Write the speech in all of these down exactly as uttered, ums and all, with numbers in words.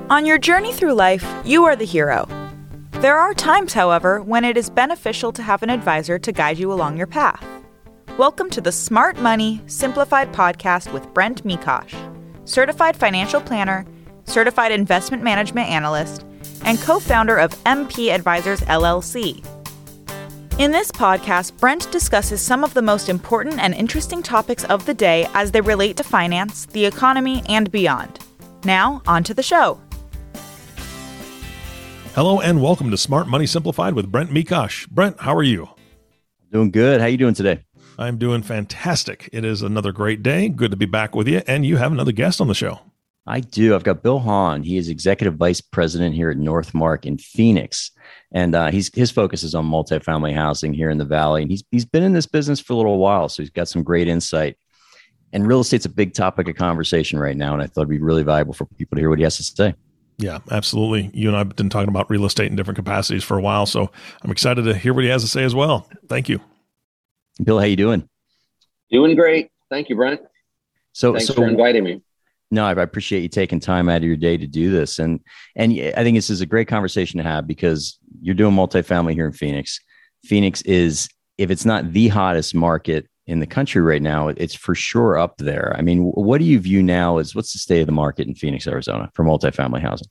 On your journey through life, you are the hero. There are times, however, when it is beneficial to have an advisor to guide you along your path. Welcome to the Smart Money Simplified podcast with Brent Mikosh, certified financial planner, certified investment management analyst, and co-founder of M P Advisors L L C. In this podcast, Brent discusses some of the most important and interesting topics of the day as they relate to finance, the economy, and beyond. Now, on to the show. Hello and welcome to Smart Money Simplified with Brent Mikosh. Brent, how are you? Doing good. How are you doing today? I'm doing fantastic. It is another great day. Good to be back with you. And you have another guest on the show. I do. I've got Bill Hahn. He is Executive Vice President here at Northmark in Phoenix. And uh, he's his focus is on multifamily housing here in the Valley. And he's he's been in this business for a little while, so he's got some great insight. And real estate's a big topic of conversation right now, and I thought it'd be really valuable for people to hear what he has to say. Yeah, absolutely. You and I have been talking about real estate in different capacities for a while, so I'm excited to hear what he has to say as well. Thank you. Bill, how you doing? Doing great. Thank you, Brent. So, Thanks so, for inviting me. No, I appreciate you taking time out of your day to do this. And and I think this is a great conversation to have because you're doing multifamily here in Phoenix. Phoenix is, if it's not the hottest market in the country right now, it's for sure up there. I mean, what do you view now as what's the state of the market in Phoenix, Arizona for multifamily housing?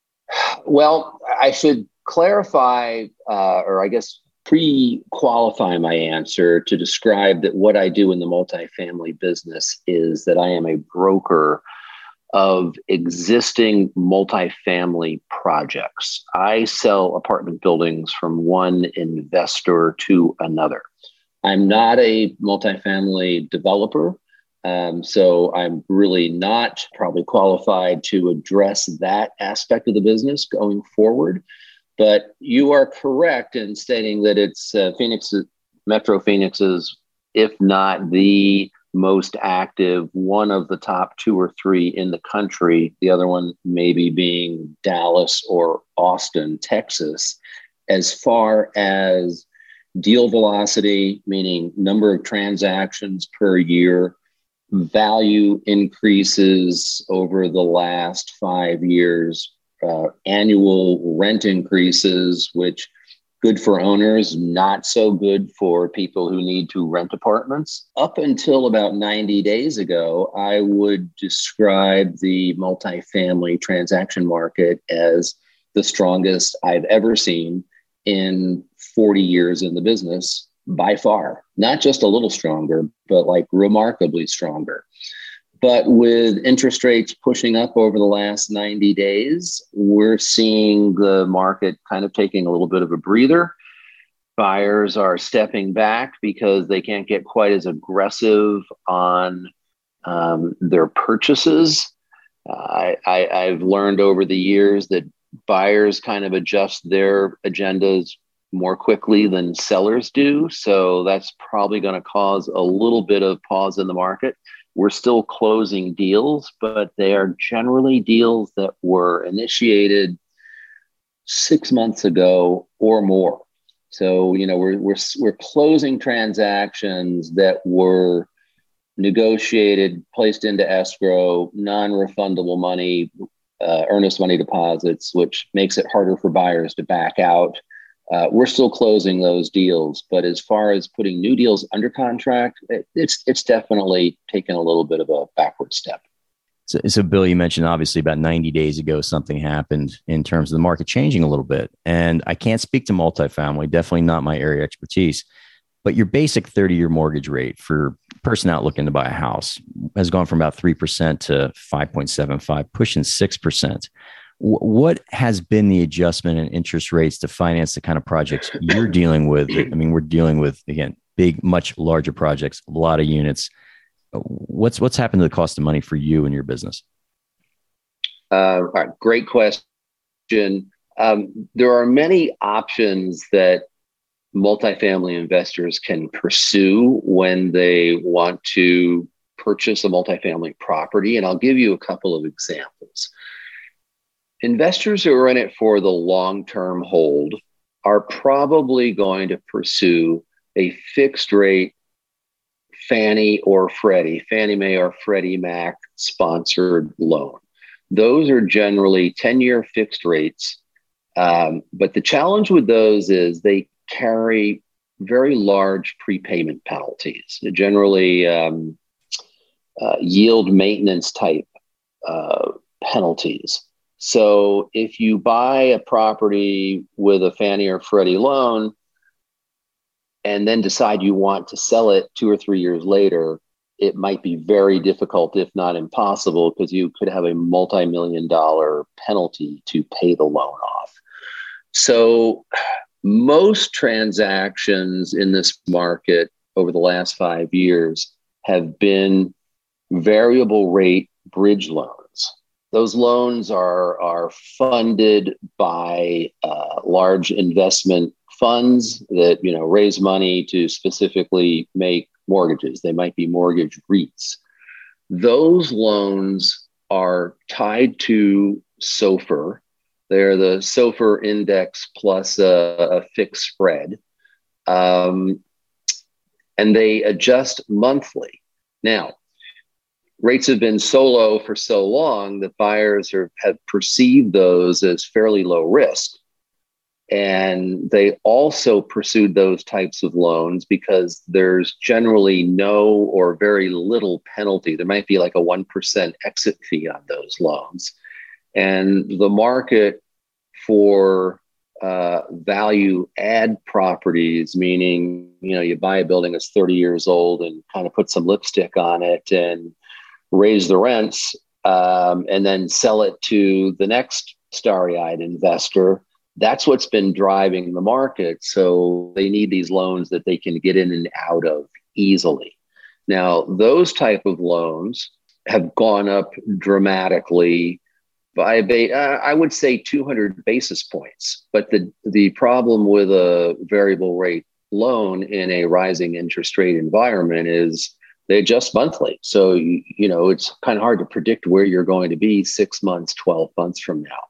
Well, I should clarify, uh, or I guess pre-qualify my answer to describe that what I do in the multifamily business is that I am a broker of existing multifamily projects. I sell apartment buildings from one investor to another. I'm not a multifamily developer, um, so I'm really not probably qualified to address that aspect of the business going forward. But you are correct in stating that it's uh, Phoenix, Metro Phoenix is, if not the most active, one of the top two or three in the country. The other one maybe being Dallas or Austin, Texas, as far as deal velocity, meaning number of transactions per year, value increases over the last five years, uh, annual rent increases, which good for owners, not so good for people who need to rent apartments. Up until about ninety days ago, I would describe the multifamily transaction market as the strongest I've ever seen in forty years in the business, by far. Not just a little stronger, but like remarkably stronger. But with interest rates pushing up over the last ninety days, we're seeing the market kind of taking a little bit of a breather. Buyers are stepping back because they can't get quite as aggressive on um, their purchases. Uh, I, I, I've learned over the years that buyers kind of adjust their agendas more quickly than sellers do. So that's probably going to cause a little bit of pause in the market. We're still closing deals, but they are generally deals that were initiated six months ago or more. So, you know, we're we're we're closing transactions that were negotiated, placed into escrow, non-refundable money, uh, earnest money deposits, which makes it harder for buyers to back out. Uh, we're still closing those deals, but as far as putting new deals under contract, it, it's it's definitely taken a little bit of a backward step. So, so, Bill, you mentioned obviously about ninety days ago, something happened in terms of the market changing a little bit. And I can't speak to multifamily, definitely not my area of expertise, but your basic thirty-year mortgage rate for a person out looking to buy a house has gone from about three percent to five point seven five, pushing six percent. What has been the adjustment in interest rates to finance the kind of projects you're dealing with? I mean, we're dealing with, again, big, much larger projects, a lot of units. What's what's happened to the cost of money for you and your business? Uh, all right, great question. Um, there are many options that multifamily investors can pursue when they want to purchase a multifamily property, and I'll give you a couple of examples. Investors who are in it for the long-term hold are probably going to pursue a fixed rate Fannie or Freddie, Fannie Mae or Freddie Mac sponsored loan. those are generally ten-year fixed rates. Um, but the challenge with those is they carry very large prepayment penalties, generally um, uh, yield maintenance type uh, penalties. So if you buy a property with a Fannie or Freddie loan and then decide you want to sell it two or three years later, it might be very difficult, if not impossible, because you could have a multi-million dollar penalty to pay the loan off. So most transactions in this market over the last five years have been variable rate bridge loans. Those loans are, are funded by uh, large investment funds that, you know, raise money to specifically make mortgages. They might be mortgage REITs. Those loans are tied to SOFR. They're the SOFR index plus a, a fixed spread. Um, and they adjust monthly. Now, rates have been so low for so long that buyers are, have perceived those as fairly low risk. And they also pursued those types of loans because there's generally no or very little penalty. There might be like a one percent exit fee on those loans. And the market for uh, value add properties, meaning, you know, you buy a building that's thirty years old and kind of put some lipstick on it and raise the rents, um, and then sell it to the next starry-eyed investor. That's what's been driving the market. So they need these loans that they can get in and out of easily. Now, those type of loans have gone up dramatically by, uh, I would say, two hundred basis points. But the, the problem with a variable rate loan in a rising interest rate environment is they adjust monthly. So, you, you know, it's kind of hard to predict where you're going to be six months, twelve months from now.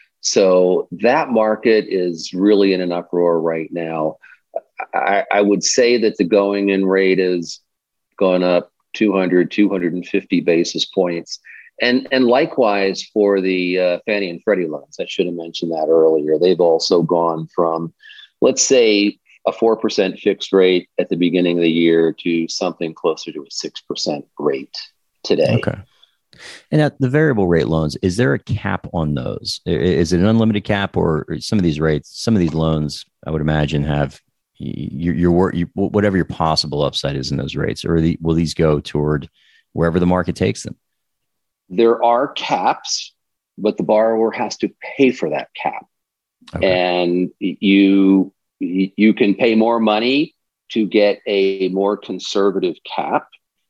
So that market is really in an uproar right now. I, I would say that the going in rate has gone up two hundred, two hundred fifty basis points. And, and likewise for the uh, Fannie and Freddie loans, I should have mentioned that earlier. They've also gone from, let's say, a four percent fixed rate at the beginning of the year to something closer to a six percent rate today. Okay. And at the variable rate loans, is there a cap on those? Is it an unlimited cap, or some of these rates, some of these loans, I would imagine, have your, your, your whatever your possible upside is in those rates, or the, will these go toward wherever the market takes them? There are caps, but the borrower has to pay for that cap. Okay. And you, you can pay more money to get a more conservative cap.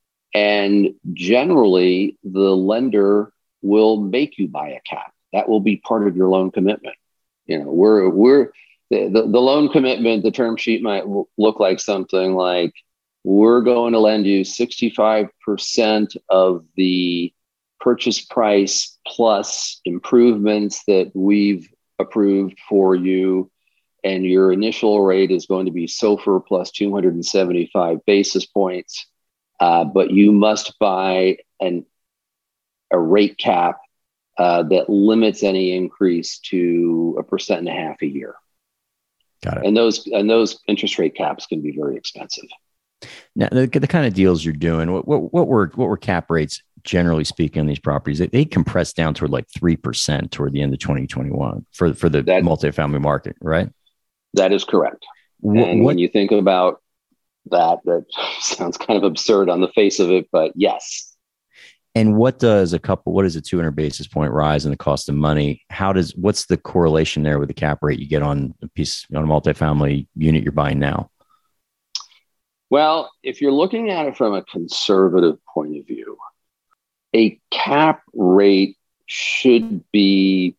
And generally, the lender will make you buy a cap. That will be part of your loan commitment. You know, we're we're the, the, the loan commitment, the term sheet might w- look like something like, we're going to lend you sixty-five percent of the purchase price plus improvements that we've approved for you. And your initial rate is going to be SOFR plus two hundred seventy-five basis points. Uh, but you must buy an, a rate cap uh, that limits any increase to a percent and a half a year. Got it. And those and those interest rate caps can be very expensive. Now, the, the kind of deals you're doing, what, what, what were what were cap rates, generally speaking, on these properties? They, they compressed down toward like three percent toward the end of twenty twenty-one for, for the that, multifamily market, right? That is correct. What, and what, when you think about that, that sounds kind of absurd on the face of it, but yes. And what does a couple, what is a two hundred basis point rise in the cost of money? How does, what's the correlation there with the cap rate you get on a piece, on a multifamily unit you're buying now? Well, if you're looking at it from a conservative point of view, a cap rate should be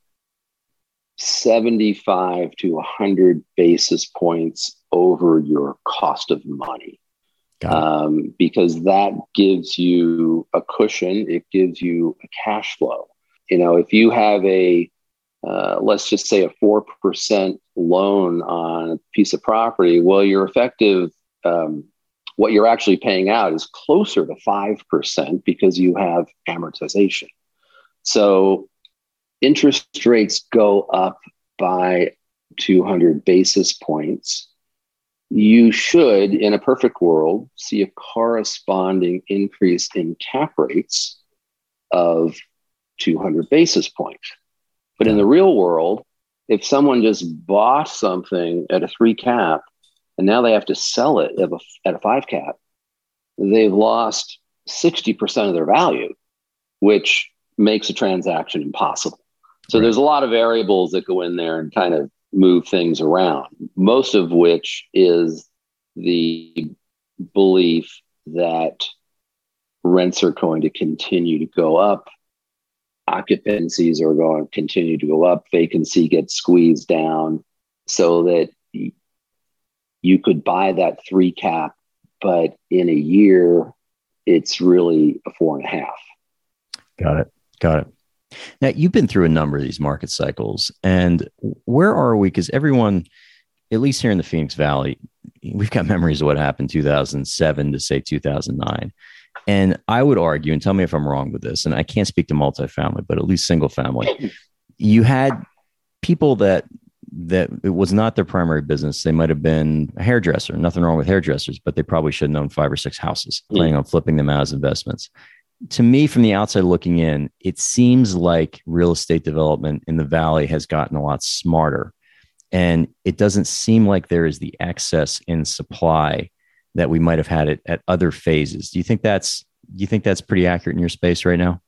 seventy-five to one hundred basis points over your cost of money, um, because that gives you a cushion. It gives you a cash flow. You know, if you have a, uh, let's just say a four percent loan on a piece of property, well, your effective, um, what you're actually paying out is closer to five percent because you have amortization. So interest rates go up by two hundred basis points, you should, in a perfect world, see a corresponding increase in cap rates of two hundred basis points. But in the real world, if someone just bought something at a three cap and now they have to sell it at a, at a five cap, they've lost sixty percent of their value, which makes a transaction impossible. So right. There's a lot of variables that go in there and kind of move things around, most of which is the belief that rents are going to continue to go up, occupancies are going to continue to go up, vacancy gets squeezed down so that you, you could buy that three cap, but in a year, it's really a four and a half. Got it. Got it. Now, you've been through a number of these market cycles, and where are we? Because everyone, at least here in the Phoenix Valley, we've got memories of what happened two thousand seven to say two thousand nine. And I would argue, and tell me if I'm wrong with this, and I can't speak to multifamily, but at least single family, you had people that that it was not their primary business. They might have been a hairdresser, nothing wrong with hairdressers, but they probably should have owned five or six houses, planning mm. on flipping them out as investments. To me, from the outside looking in, it seems like real estate development in the Valley has gotten a lot smarter. And it doesn't seem like there is the excess in supply that we might have had it at other phases. Do you think that's, do you think that's pretty accurate in your space right now?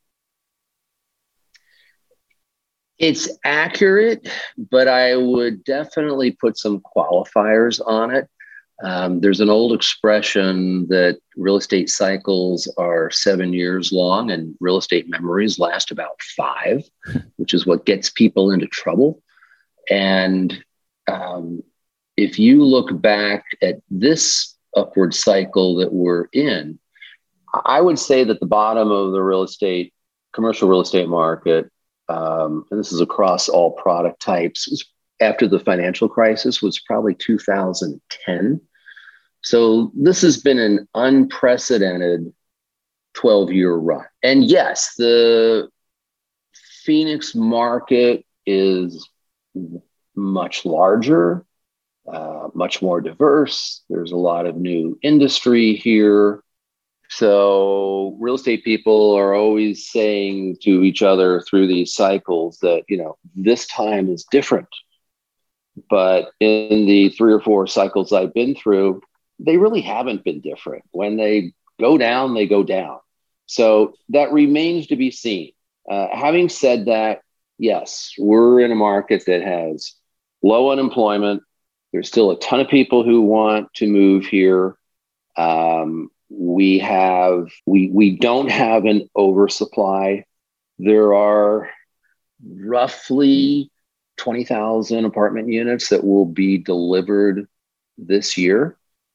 It's accurate, but I would definitely put some qualifiers on it. Um, there's an old expression that real estate cycles are seven years long and real estate memories last about five, which is what gets people into trouble. And um, if you look back at this upward cycle that we're in, I would say that the bottom of the real estate, commercial real estate market, um, and this is across all product types, was after the financial crisis, was probably two thousand ten. So this has been an unprecedented twelve-year run. And yes, the Phoenix market is much larger, uh, much more diverse. There's a lot of new industry here. So real estate people are always saying to each other through these cycles that, you know, this time is different. But in the three or four cycles I've been through, they really haven't been different. When they go down, they go down. So that remains to be seen. Uh, having said that, yes, we're in a market that has low unemployment. There's still a ton of people who want to move here. Um, we have, we, we don't have an oversupply. There are roughly twenty thousand apartment units that will be delivered this year,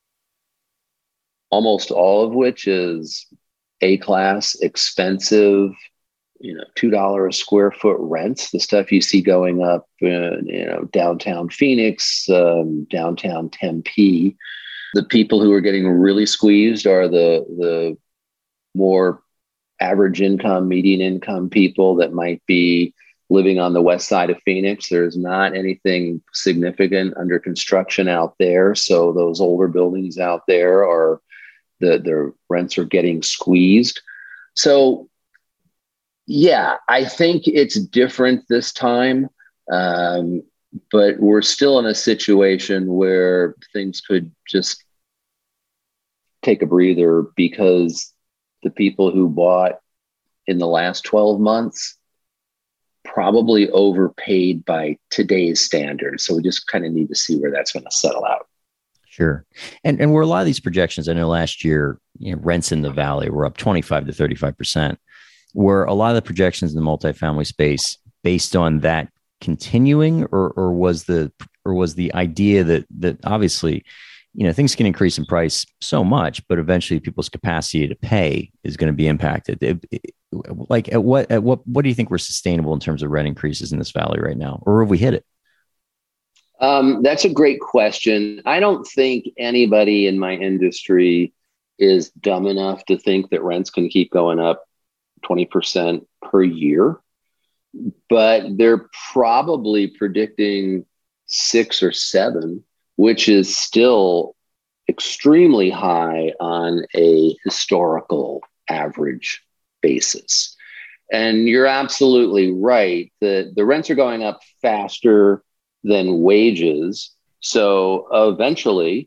almost all of which is A-class, expensive, you know, two dollars a square foot rents, the stuff you see going up in, you know, downtown Phoenix, um, downtown Tempe. The people who are getting really squeezed are the, the more average income, median income people that might be living on the west side of Phoenix. There's not anything significant under construction out there. So those older buildings out there are, the, the rents are getting squeezed. So yeah, I think it's different this time, um, but we're still in a situation where things could just take a breather because the people who bought in the last twelve months probably overpaid by today's standards. So we just kind of need to see where that's going to settle out. Sure. And and where a lot of these projections, I know last year, you know, rents in the Valley were up twenty-five to thirty-five percent. Were a lot of the projections in the multifamily space based on that continuing, or or was the or was the idea that that obviously, you know, things can increase in price so much, but eventually people's capacity to pay is going to be impacted. It, it, like at what at what what do you think we're sustainable in terms of rent increases in this Valley right now, or have we hit it? Um, that's a great question. I don't think anybody in my industry is dumb enough to think that rents can keep going up twenty percent per year. but they're probably predicting six or seven, which is still extremely high on a historical average basis. And you're absolutely right that the rents are going up faster than wages. So eventually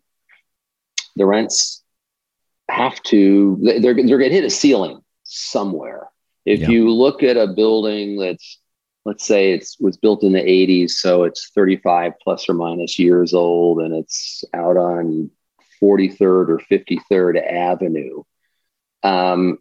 the rents have to, they're, they're going to hit a ceiling somewhere. If yeah. you look at a building that's, let's say it was built in the eighties, so it's thirty-five plus or minus years old, and it's out on forty-third or fifty-third Avenue. Um,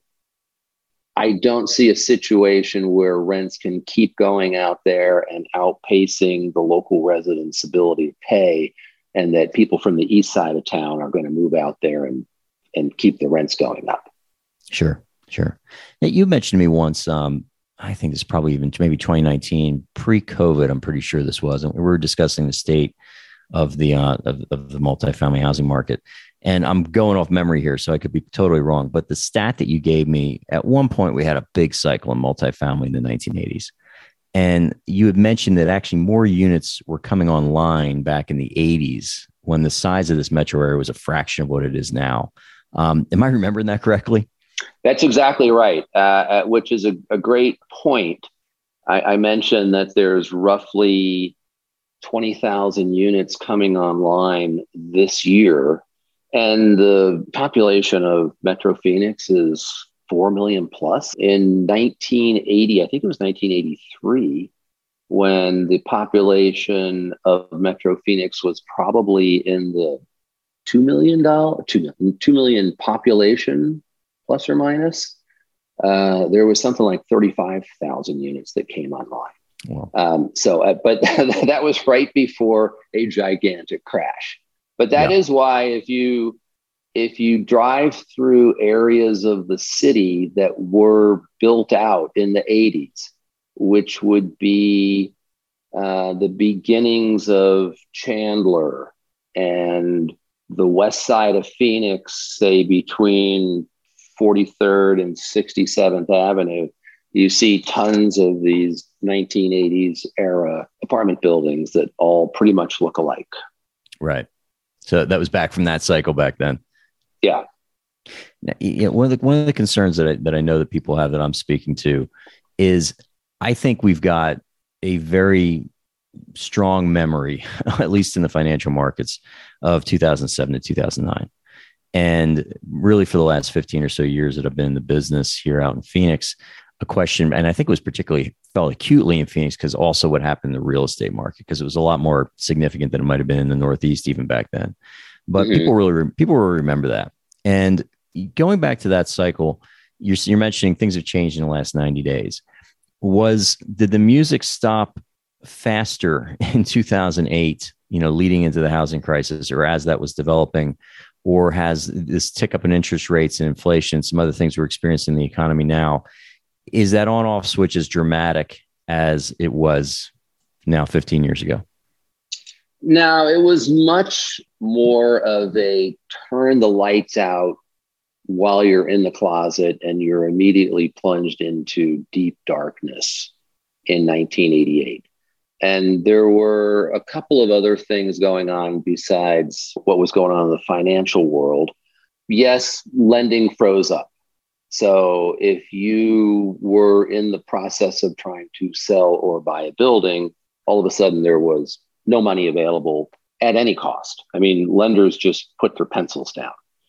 I don't see a situation where rents can keep going out there and outpacing the local residents' ability to pay, and that people from the east side of town are going to move out there and, and keep the rents going up. Sure, sure. Now, you mentioned to me once, um, I think it's probably even maybe twenty nineteen, pre-COVID, I'm pretty sure this was, and we were discussing the state of the uh, of, of the multifamily housing market. And I'm going off memory here, so I could be totally wrong. But the stat that you gave me, at one point, we had a big cycle in multifamily in the nineteen eighties. And you had mentioned that actually more units were coming online back in the eighties when the size of this metro area was a fraction of what it is now. Um, am I remembering that correctly? That's exactly right, uh, which is a, a great point. I, I mentioned that there's roughly twenty thousand units coming online this year. And the population of Metro Phoenix is four million plus. In nineteen eighty, I think it was nineteen eighty-three, when the population of Metro Phoenix was probably in the two million dollars, two, two million population, plus or minus. Uh, there was something like thirty-five thousand units that came online. Wow. Um, so, uh, but that was right before a gigantic crash. But that yeah. is why if you if you drive through areas of the city that were built out in the eighties, which would be uh, the beginnings of Chandler and the west side of Phoenix, say between forty-third and sixty-seventh Avenue, you see tons of these nineteen eighties era apartment buildings that all pretty much look alike. Right. So that was back from that cycle back then. Yeah. Now, you know, one of the one of the concerns that I, that I know that people have that I'm speaking to is I think we've got a very strong memory, at least in the financial markets, of two thousand seven to two thousand nine. And really for the last fifteen or so years that I've been in the business here out in Phoenix, a question, and I think it was particularly felt acutely in Phoenix because also what happened in the real estate market, because it was a lot more significant than it might have been in the Northeast even back then. But mm-hmm. people really, people will remember that. And going back to that cycle, you're, you're mentioning things have changed in the last ninety days. Was, did the music stop faster in two thousand eight, you know, leading into the housing crisis, or as that was developing, or has this tick up in interest rates and inflation, some other things we're experiencing in the economy now, is that on-off switch as dramatic as it was now fifteen years ago? No, it was much more of a turn the lights out while you're in the closet and you're immediately plunged into deep darkness in nineteen eighty-eight. And there were a couple of other things going on besides what was going on in the financial world. Yes, lending froze up. So if you were in the process of trying to sell or buy a building, all of a sudden there was no money available at any cost. I mean, lenders just put their pencils down.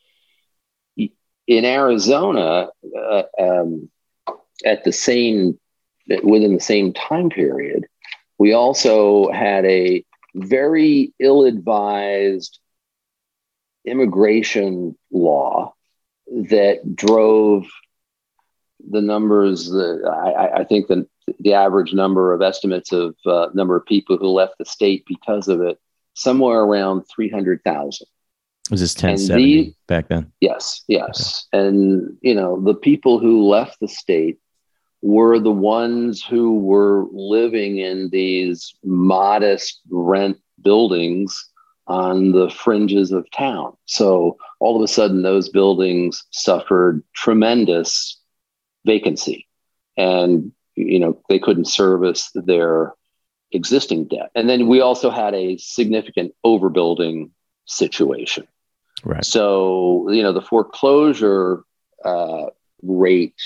In Arizona, uh, um, at the same, within the same time period, we also had a very ill-advised immigration law that drove the numbers. The, I, I think the, the average number of estimates of uh, number of people who left the state because of it, somewhere around three hundred thousand. Was this ten seventy back then? Yes, yes. Okay. And, you know, the people who left the state were the ones who were living in these modest rent buildings on the fringes of town. So all of a sudden, those buildings suffered tremendous vacancy. And you know, they couldn't service their existing debt. And then we also had a significant overbuilding situation. Right. So, you know, the foreclosure uh, rate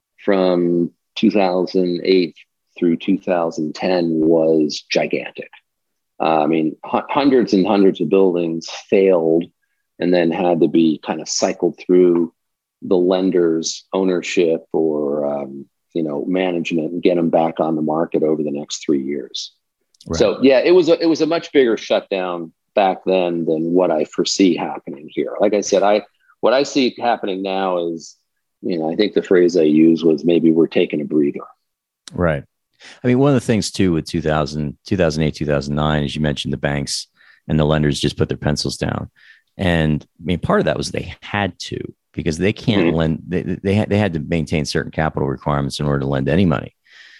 from two thousand eight through two thousand ten was gigantic. Uh, I mean, h- hundreds and hundreds of buildings failed and then had to be kind of cycled through the lender's ownership or, um, you know, management and get them back on the market over the next three years. Right. So, yeah, it was a, it was a much bigger shutdown back then than what I foresee happening here. Like I said, I what I see happening now is, you know, I think the phrase I used was maybe we're taking a breather. Right. I mean, one of the things too with two thousand, two thousand eight, two thousand nine, as you mentioned, the banks and the lenders just put their pencils down. And I mean, part of that was they had to, because they can't mm-hmm. lend, they, they, had, they had to maintain certain capital requirements in order to lend any money.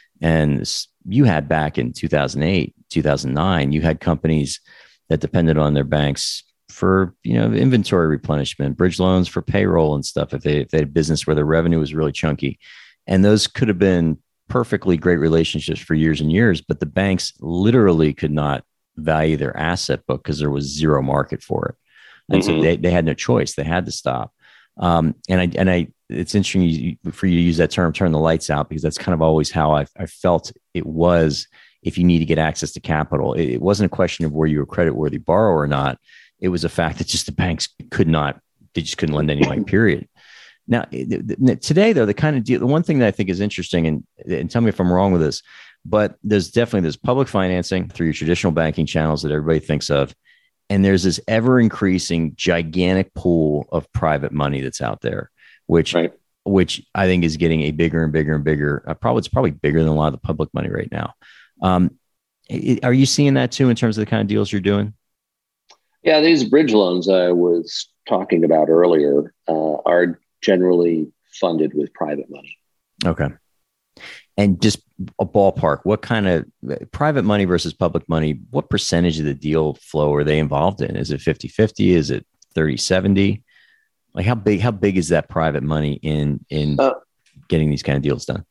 And you had back in two thousand eight, two thousand nine, you had companies that depended on their banks for, you know, inventory replenishment, bridge loans for payroll and stuff. If they, if they had business where their revenue was really chunky, and those could have been perfectly great relationships for years and years, but the banks literally could not value their asset book because there was zero market for it. And mm-hmm. so they, they had no choice. They had to stop. Um, and I, and I, it's interesting you, for you to use that term, turn the lights out, because that's kind of always how I, I felt it was. If you need to get access to capital, it, it wasn't a question of were you a credit-worthy borrower or not. It was a fact that just the banks could not, they just couldn't lend any money, period. Now, today, though, the kind of deal, the one thing that I think is interesting, and, and tell me if I'm wrong with this, but there's definitely this public financing through your traditional banking channels that everybody thinks of. And there's this ever increasing gigantic pool of private money that's out there, which, right. which I think is getting a bigger and bigger and bigger. Uh, probably it's probably bigger than a lot of the public money right now. Um, it, are you seeing that too in terms of the kind of deals you're doing? Yeah, these bridge loans I was talking about earlier uh, are generally funded with private money. Okay. And just a ballpark, what kind of private money versus public money, what percentage of the deal flow are they involved in? Is it fifty-fifty? Is it thirty seventy? Like how big, how big is that private money in, in uh, getting these kind of deals done?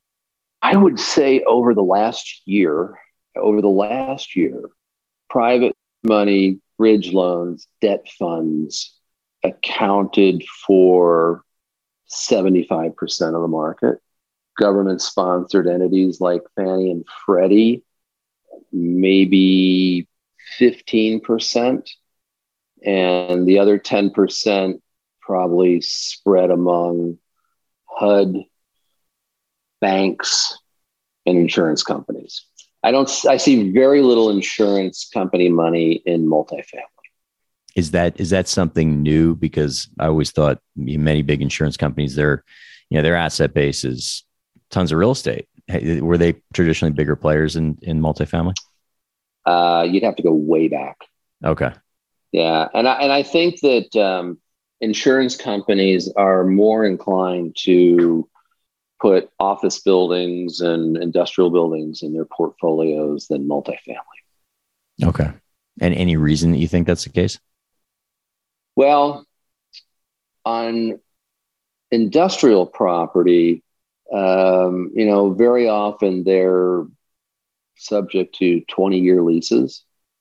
I would say over the last year, over the last year, private money, bridge loans, debt funds accounted for seventy-five percent of the market. Government-sponsored entities like Fannie and Freddie, maybe fifteen percent. And the other ten percent probably spread among H U D, banks, and insurance companies. I don't, I see very little insurance company money in multifamily. Is that, is that something new? Because I always thought many big insurance companies, their, you know, their asset base is tons of real estate. Were they traditionally bigger players in, in multifamily? Uh, you'd have to go way back. Okay. Yeah. And I, and I think that um, insurance companies are more inclined to put office buildings and industrial buildings in their portfolios than multifamily. Okay. And any reason that you think that's the case? Well, on industrial property, um, you know, very often they're subject to twenty-year leases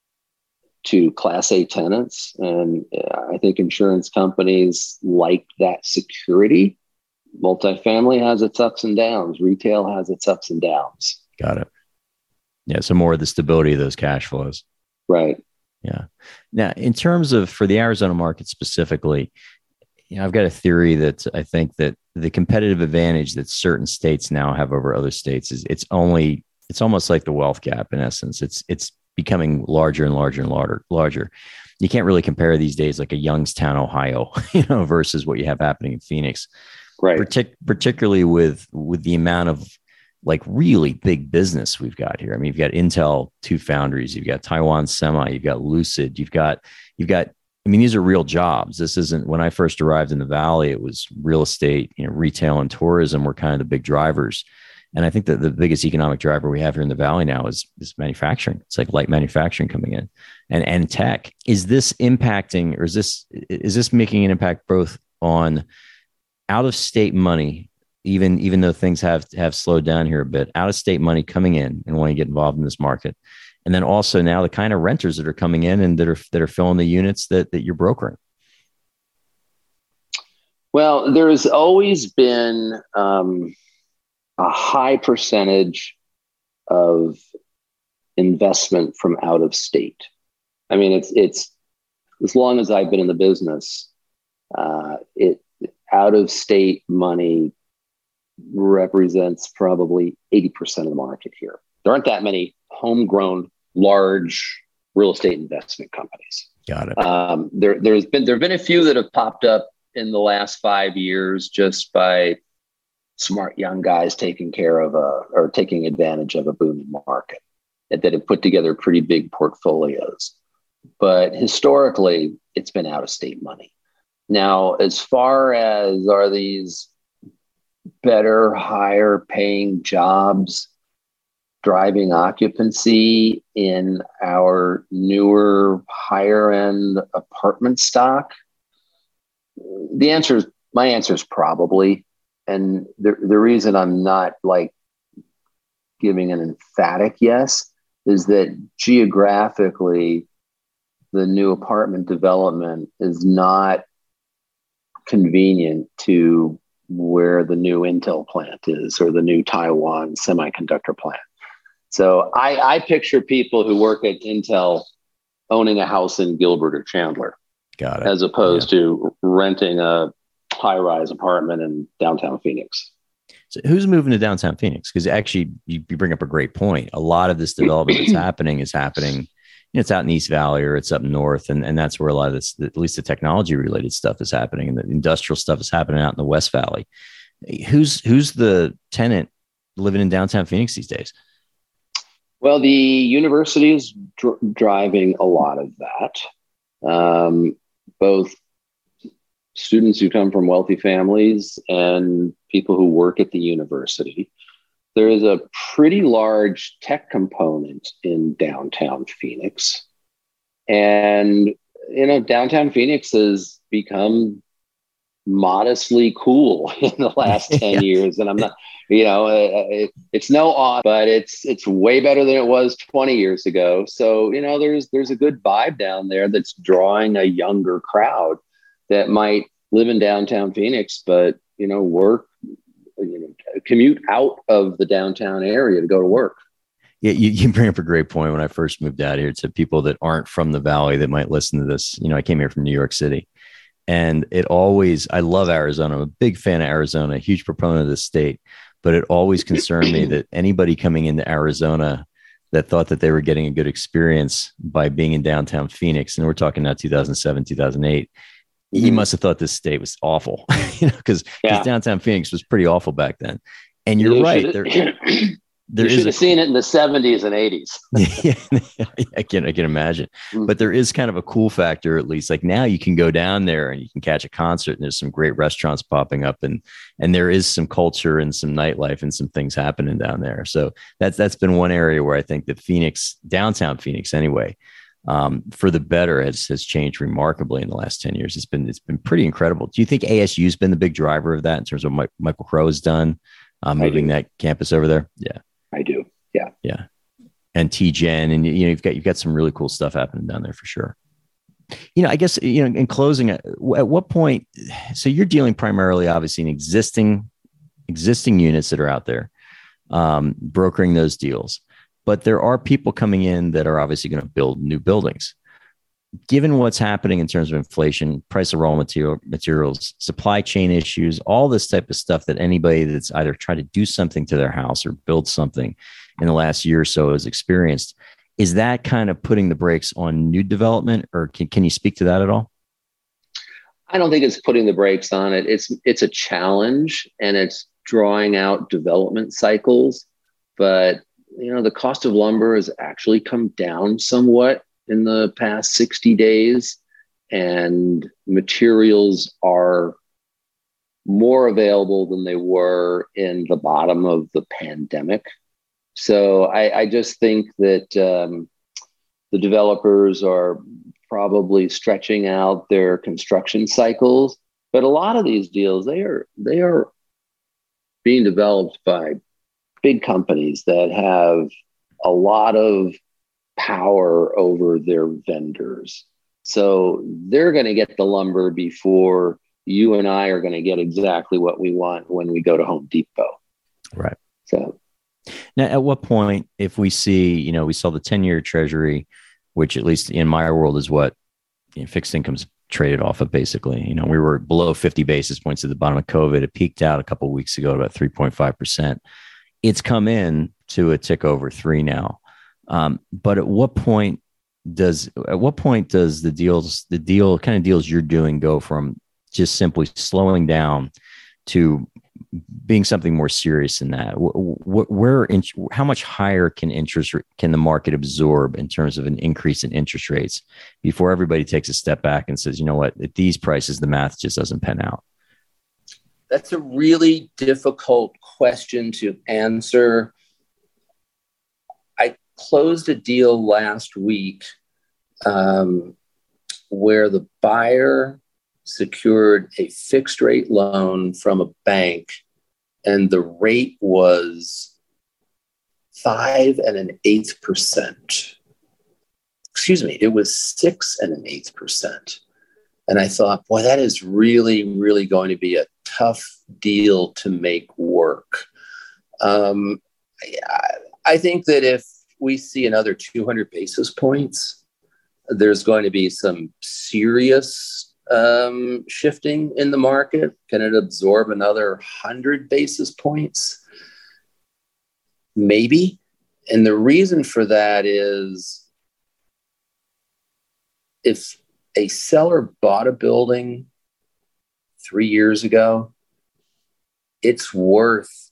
to Class A tenants. And I think insurance companies like that security. Multifamily has its ups and downs. Retail has its ups and downs. Got it. Yeah. So more of the stability of those cash flows. Right. Yeah. Now, in terms of for the Arizona market specifically, you know, I've got a theory that I think that the competitive advantage that certain states now have over other states is it's only, it's almost like the wealth gap in essence. It's, it's becoming larger and larger and larger, larger. You can't really compare these days like a Youngstown, Ohio, you know, versus what you have happening in Phoenix. Right. Partic- particularly with, with the amount of like really big business we've got here. I mean, you've got Intel, two foundries, you've got Taiwan Semi, you've got Lucid, you've got, you've got, I mean, these are real jobs. This isn't, when I first arrived in the Valley, it was real estate, you know, retail and tourism were kind of the big drivers. And I think that the biggest economic driver we have here in the Valley now is, is manufacturing. It's like light manufacturing coming in and, and tech. Is this impacting, or is this, is this making an impact both on out of state money, even even though things have have slowed down here a bit, out of state money coming in and wanting to get involved in this market, and then also now the kind of renters that are coming in and that are that are filling the units that that you're brokering. Well, there's always been um, a high percentage of investment from out of state. I mean, it's it's as long as I've been in the business, uh, it out of state money represents probably eighty percent of the market here. There aren't that many homegrown large real estate investment companies. Got it. Um, there, there's been there have been a few that have popped up in the last five years just by smart young guys taking care of a or taking advantage of a booming market that, that have put together pretty big portfolios. But historically, it's been out of state money. Now, as far as are these better, higher paying jobs driving occupancy in our newer, higher end apartment stock? The answer is, my answer is probably. And the, the reason I'm not like giving an emphatic yes is that geographically, the new apartment development is not convenient to where the new Intel plant is or the new Taiwan semiconductor plant. So I, I picture people who work at Intel owning a house in Gilbert or Chandler. Got it. As opposed yeah. to renting a high-rise apartment in downtown Phoenix. So who's moving to downtown Phoenix? Because actually, you, you bring up a great point. A lot of this development that's happening is happening, you know, it's out in East Valley or it's up north. And, and that's where a lot of this, at least the technology-related stuff is happening. And the industrial stuff is happening out in the West Valley. Who's who's the tenant living in downtown Phoenix these days? Well, the university is dr- driving a lot of that. Um, both students who come from wealthy families and people who work at the university. There is a pretty large tech component in downtown Phoenix. And, you know, downtown Phoenix has become modestly cool in the last ten yeah. years. And I'm not, you know, it, it's no odd, but it's it's way better than it was twenty years ago. So, you know, there's there's a good vibe down there that's drawing a younger crowd that might live in downtown Phoenix, but, you know, work, you know, commute out of the downtown area to go to work. Yeah, you, you bring up a great point. When I first moved out here, to people that aren't from the Valley that might listen to this, you know, I came here from New York City. And it always, I love Arizona. I'm a big fan of Arizona, a huge proponent of the state, but it always concerned me that anybody coming into Arizona that thought that they were getting a good experience by being in downtown Phoenix, and we're talking now two thousand seven, two thousand eight, mm-hmm. he must have thought this state was awful, you know, because yeah. downtown Phoenix was pretty awful back then. And you're you right. There, there you should have seen it in the seventies and eighties. yeah, I can I can imagine. Mm-hmm. But there is kind of a cool factor, at least. Like now you can go down there and you can catch a concert, and there's some great restaurants popping up, and and there is some culture and some nightlife and some things happening down there. So that's that's been one area where I think that Phoenix, downtown Phoenix anyway, um, for the better has has changed remarkably in the last ten years. It's been it's been pretty incredible. Do you think A S U's been the big driver of that in terms of what Michael Crow has done, um, moving that campus over there? Yeah. I do. Yeah. Yeah. And T-Gen, and, you know, you've got, you've got some really cool stuff happening down there for sure. You know, I guess, you know, in closing, at what point, so you're dealing primarily, obviously, in existing, existing units that are out there, um, brokering those deals, but there are people coming in that are obviously going to build new buildings. Given what's happening in terms of inflation, price of raw material, materials, supply chain issues, all this type of stuff that anybody that's either tried to do something to their house or build something in the last year or so has experienced, is that kind of putting the brakes on new development, or can, can you speak to that at all? I don't think it's putting the brakes on it. It's it's a challenge, and it's drawing out development cycles. But, you know, the cost of lumber has actually come down somewhat in the past sixty days, and materials are more available than they were in the bottom of the pandemic. So I, I just think that um, the developers are probably stretching out their construction cycles, but a lot of these deals, they are, they are being developed by big companies that have a lot of power over their vendors. So they're going to get the lumber before you and I are going to get exactly what we want when we go to Home Depot. Right. So now, at what point, if we see, you know, we saw the ten-year Treasury, which at least in my world is what, you know, fixed income's traded off of basically. You know, we were below fifty basis points at the bottom of COVID. It peaked out a couple of weeks ago at about three point five percent. It's come in to a tick over three now. Um, but at what point does at what point does the deals, the deal kind of deals you're doing go from just simply slowing down to being something more serious than that? Where, where how much higher can interest can the market absorb in terms of an increase in interest rates before everybody takes a step back and says, you know what, at these prices, the math just doesn't pan out? That's a really difficult question to answer. I closed a deal last week um, where the buyer secured a fixed rate loan from a bank, and the rate was five and an eighth percent. Excuse me, it was six and an eighth percent. And I thought, boy, that is really, really going to be a tough deal to make work. Um, I, I think that if we see another two hundred basis points, there's going to be some serious um, shifting in the market. Can it absorb another one hundred basis points? Maybe. And the reason for that is if a seller bought a building three years ago, it's worth,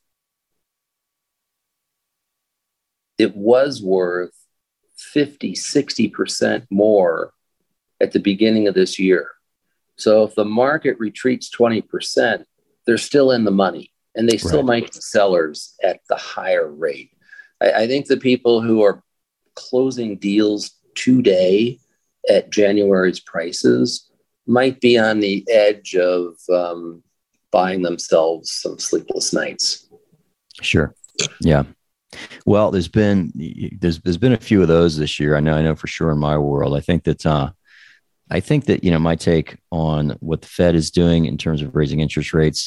it was worth fifty, sixty percent more at the beginning of this year. So if the market retreats twenty percent, they're still in the money, and they still Right. might be sellers at the higher rate. I, I think the people who are closing deals today at January's prices might be on the edge of um, buying themselves some sleepless nights. Sure. Yeah. Well, there's been there's there's been a few of those this year. I know I know for sure in my world. I think that uh, I think that you know my take on what the Fed is doing in terms of raising interest rates.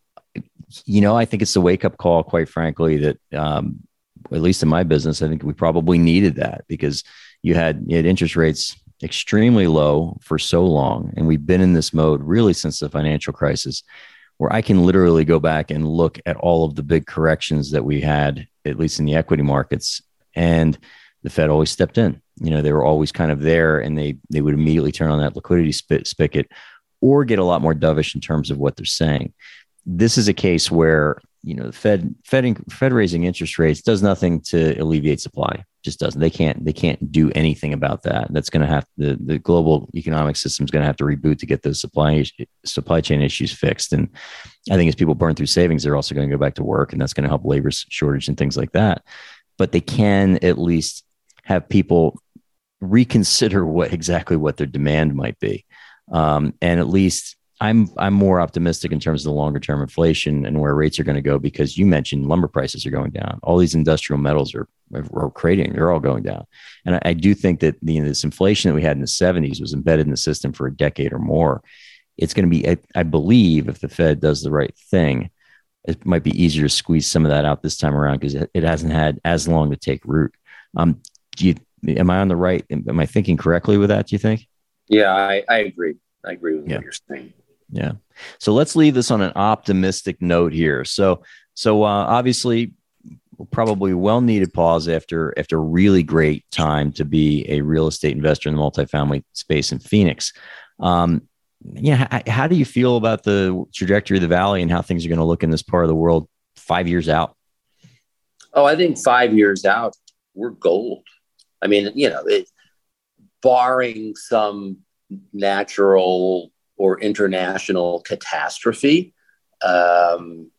You know, I think it's a wake up call, quite frankly, that um, at least in my business, I think we probably needed that because you had you had interest rates extremely low for so long, and we've been in this mode really since the financial crisis, where I can literally go back and look at all of the big corrections that we had, at least in the equity markets, and the Fed always stepped in. You know, they were always kind of there, and they they would immediately turn on that liquidity spit, spigot or get a lot more dovish in terms of what they're saying. This is a case where, you know, the Fed Fed Fed raising interest rates does nothing to alleviate supply. Just doesn't. They can't. They can't do anything about that. That's going to have the the global economic system is going to have to reboot to get those supply supply chain issues fixed. And I think as people burn through savings, they're also going to go back to work, and that's going to help labor shortage and things like that. But they can at least have people reconsider what exactly what their demand might be, um, and at least. I'm I'm more optimistic in terms of the longer term inflation and where rates are going to go, because you mentioned lumber prices are going down. All these industrial metals are, are creating, they're all going down. And I, I do think that the, you know, this inflation that we had in the seventies was embedded in the system for a decade or more. It's going to be, I, I believe, if the Fed does the right thing, it might be easier to squeeze some of that out this time around because it, it hasn't had as long to take root. Um, do you, am I on the right? Am I thinking correctly with that, do you think? Yeah, I, I agree. I agree with Yeah. what you're saying. Yeah. So let's leave this on an optimistic note here. So, so uh, obviously, probably well needed pause after after a really great time to be a real estate investor in the multifamily space in Phoenix. Um, yeah, how, how do you feel about the trajectory of the valley and how things are going to look in this part of the world five years out? Oh, I think five years out, we're gold. I mean, you know, it, barring some natural or international catastrophe. Um,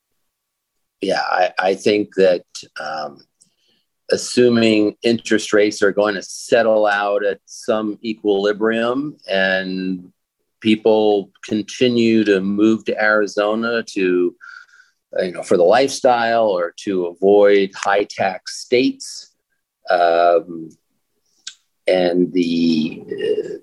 yeah, I, I think that um, assuming interest rates are going to settle out at some equilibrium and people continue to move to Arizona to you know, for the lifestyle or to avoid high tax states. Um, and the uh,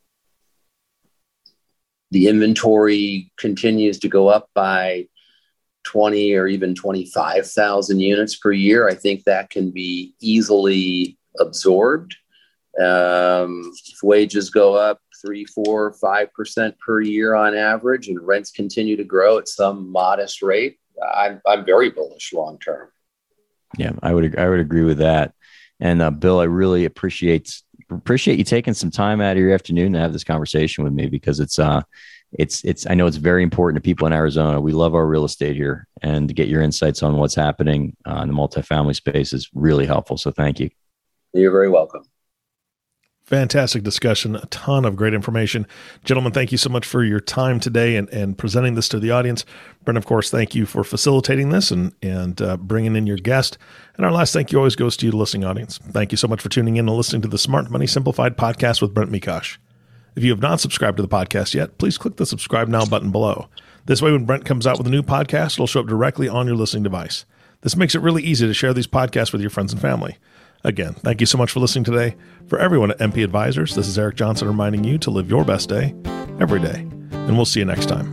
the inventory continues to go up by twenty or even twenty-five thousand units per year. I think that can be easily absorbed. Um, if wages go up three, four, five percent per year on average, and rents continue to grow at some modest rate, I'm I'm very bullish long term. Yeah, I would I would agree with that. And uh, Bill, I really appreciate appreciate you taking some time out of your afternoon to have this conversation with me, because it's uh it's it's I know it's very important to people in Arizona. We love our real estate here, and to get your insights on what's happening uh, in the multifamily space is really helpful. So thank you. You're very welcome. Fantastic discussion, a ton of great information. Gentlemen, thank you so much for your time today and, and presenting this to the audience. Brent, of course, thank you for facilitating this and, and uh, bringing in your guest. And our last thank you always goes to you, the listening audience. Thank you so much for tuning in and listening to the Smart Money Simplified podcast with Brent Mekosh. If you have not subscribed to the podcast yet, please click the subscribe now button below. This way, when Brent comes out with a new podcast, it'll show up directly on your listening device. This makes it really easy to share these podcasts with your friends and family. Again, thank you so much for listening today. For everyone at M P Advisors, this is Eric Johnson reminding you to live your best day every day. And we'll see you next time.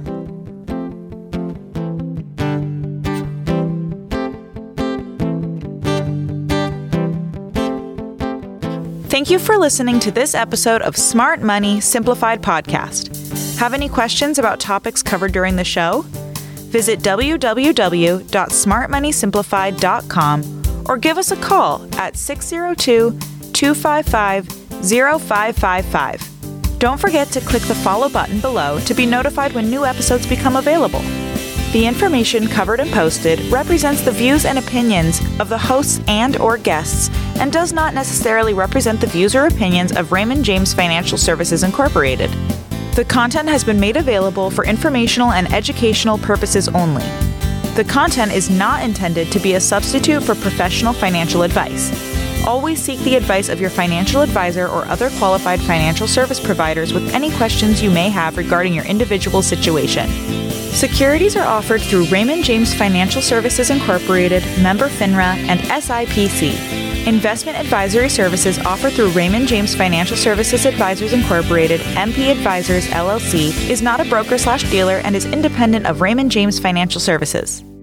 Thank you for listening to this episode of Smart Money Simplified Podcast. Have any questions about topics covered during the show? Visit w w w dot smart money simplified dot com or give us a call at six zero two, two five five, zero five five five. Don't forget to click the follow button below to be notified when new episodes become available. The information covered and posted represents the views and opinions of the hosts and or guests and does not necessarily represent the views or opinions of Raymond James Financial Services Incorporated. The content has been made available for informational and educational purposes only. The content is not intended to be a substitute for professional financial advice. Always seek the advice of your financial advisor or other qualified financial service providers with any questions you may have regarding your individual situation. Securities are offered through Raymond James Financial Services Incorporated, member FINRA, and S I P C. Investment advisory services offered through Raymond James Financial Services Advisors Incorporated, M P Advisors, L L C, is not a broker slash dealer and is independent of Raymond James Financial Services.